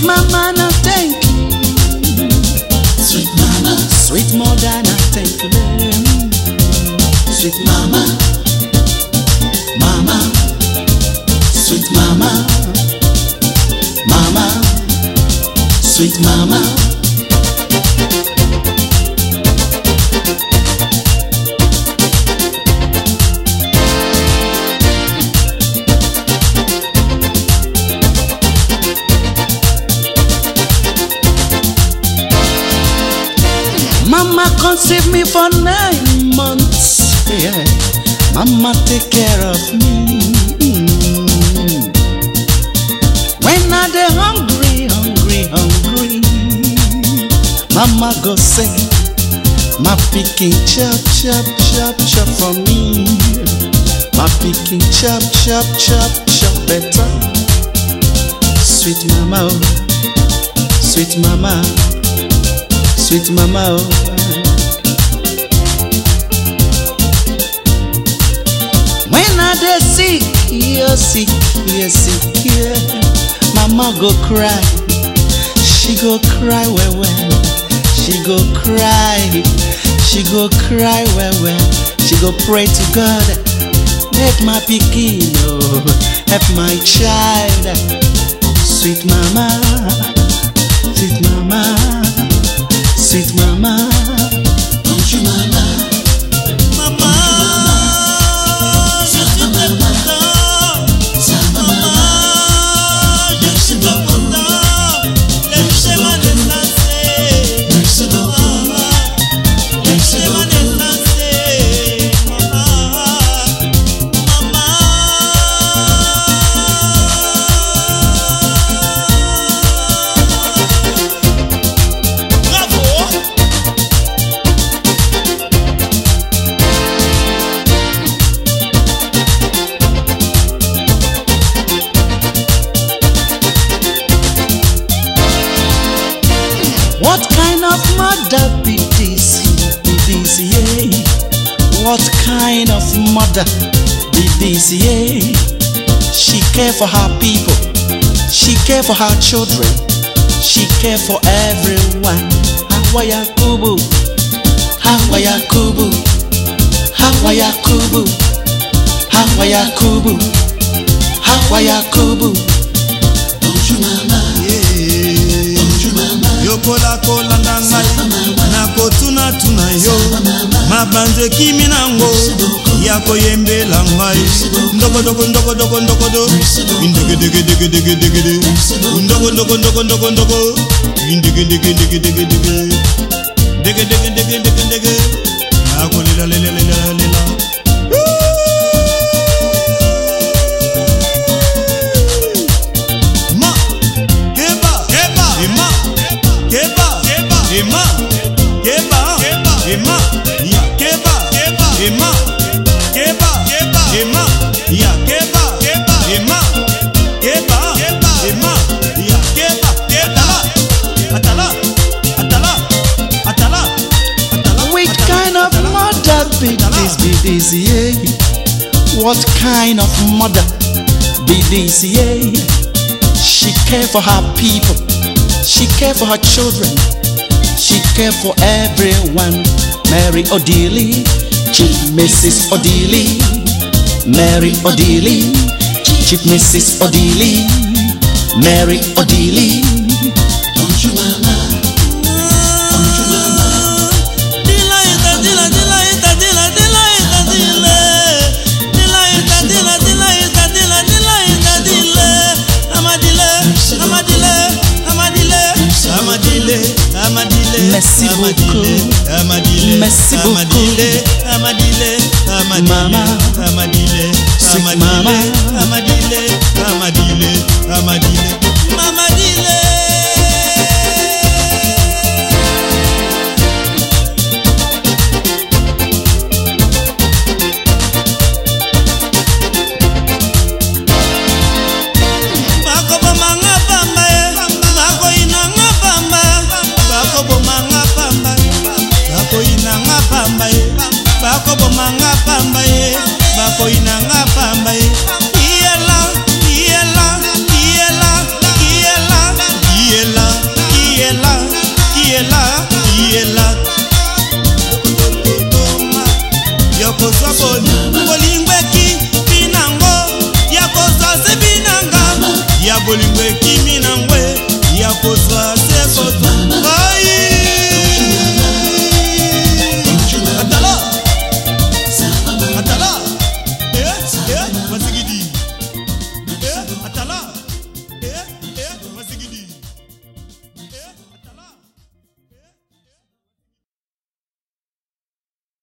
mama, no thank you. Sweet mama, Sweet mother, no thank you. sweet mama, mama, sweet mama, mama, sweet mama. Mama conceived me for 9 months. Yeah. Mama take care of me. When I dey hungry, Mama go say, my pikin chop, chop, chop, chop for me. My pikin chop, chop, chop, chop better. Sweet mama, oh, sweet mama. Sweet mama, oh. When I dey sick, you're sick, yeah. Mama go cry, she go cry well. She go cry well. She go pray to God, make my pikin, oh, help my child. Sweet mama, sweet mama. Sweet mama, Don't you mama, Mama, je suis très content. Maman, je suis trop content. Laissez-moi descenser. merci beaucoup, merci Laissez-moi beaucoup. descenser. Bravo. what kind of mother be this? Yeah. What kind of mother be this? Yeah. She care for her people. She care for her children. She care for everyone. Hawa Yakubu, Hawa Yakubu, Hawa Yakubu, Hawa Yakubu, Hawa Yakubu. Don't you mama, don't you mama, Yokola kola ndangai nako tuna yo mabanze kimi nango yako yembela ngai ndoko ndoko ndoko ndoko ndoko do indege dege dege dege dege de ndoko ndoko ndoko ndoko ndoko indege dege dege dege dege dege dege dege dege dege nako lela lela lela lela ma keba keba ma keba Emma, Keba, Emma, ya Keba, Emma, Keba, Emma, ya Keba, Emma, Keba, Emma, ya Keba, Atala, Atala, Atala, Atala, Atala. Which kind of mother be this? Yeah. What kind of mother be this? Yeah. She care for her people. She care for her children. She care for everyone. Mary Odili, Chief Mrs. Odili. Mary Odili, Chief Mrs. Odili. Mary Odili. don't you mama, don't you mama, Merci beaucoup. Merci beaucoup. Mama. Sweet mama. Bako bomanga pamba ye, bako inanga pamba ye.